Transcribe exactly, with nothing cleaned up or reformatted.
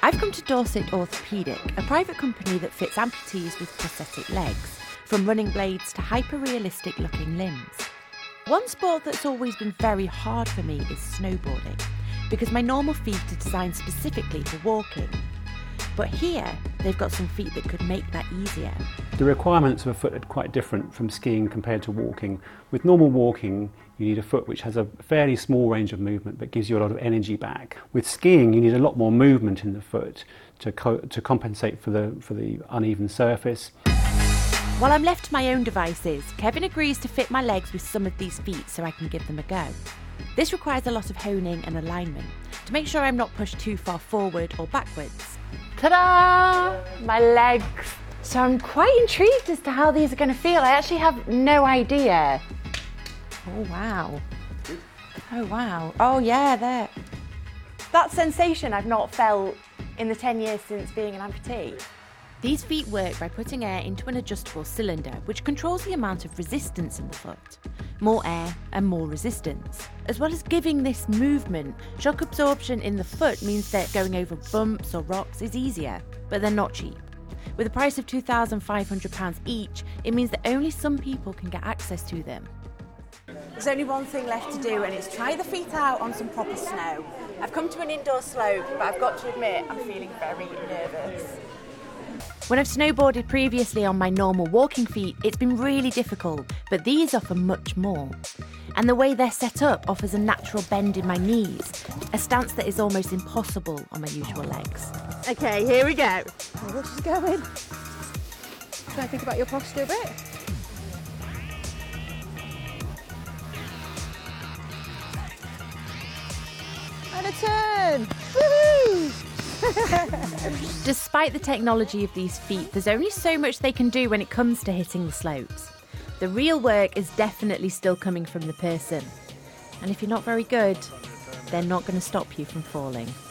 I've come to Dorset Orthopaedic, a private company that fits amputees with prosthetic legs, from running blades to hyper-realistic looking limbs. One sport that's always been very hard for me is snowboarding, because my normal feet are designed specifically for walking. But here, they've got some feet that could make that easier. The requirements of a foot are quite different from skiing compared to walking. With normal walking, you need a foot which has a fairly small range of movement but gives you a lot of energy back. With skiing, you need a lot more movement in the foot to, co- to compensate for the, for the uneven surface. While I'm left to my own devices, Kevin agrees to fit my legs with some of these feet so I can give them a go. This requires a lot of honing and alignment to make sure I'm not pushed too far forward or backwards. Ta-da! My legs. So I'm quite intrigued as to how these are going to feel. I actually have no idea. Oh, wow. Oh, wow. Oh, yeah, there. That sensation I've not felt in the ten years since being an amputee. These feet work by putting air into an adjustable cylinder, which controls the amount of resistance in the foot. More air and more resistance. As well as giving this movement, shock absorption in the foot means that going over bumps or rocks is easier, but they're not cheap. With a price of two thousand five hundred pounds each, it means that only some people can get access to them. There's only one thing left to do, and it's try the feet out on some proper snow. I've come to an indoor slope, but I've got to admit I'm feeling very nervous. When I've snowboarded previously on my normal walking feet, it's been really difficult, but these offer much more. And the way they're set up offers a natural bend in my knees, a stance that is almost impossible on my usual legs. Okay, here we go. Oh, what's just going? Try and think about your posture a bit. And a turn. Woohoo! Despite the technology of these feet, there's only so much they can do when it comes to hitting the slopes. The real work is definitely still coming from the person. And if you're not very good, they're not going to stop you from falling.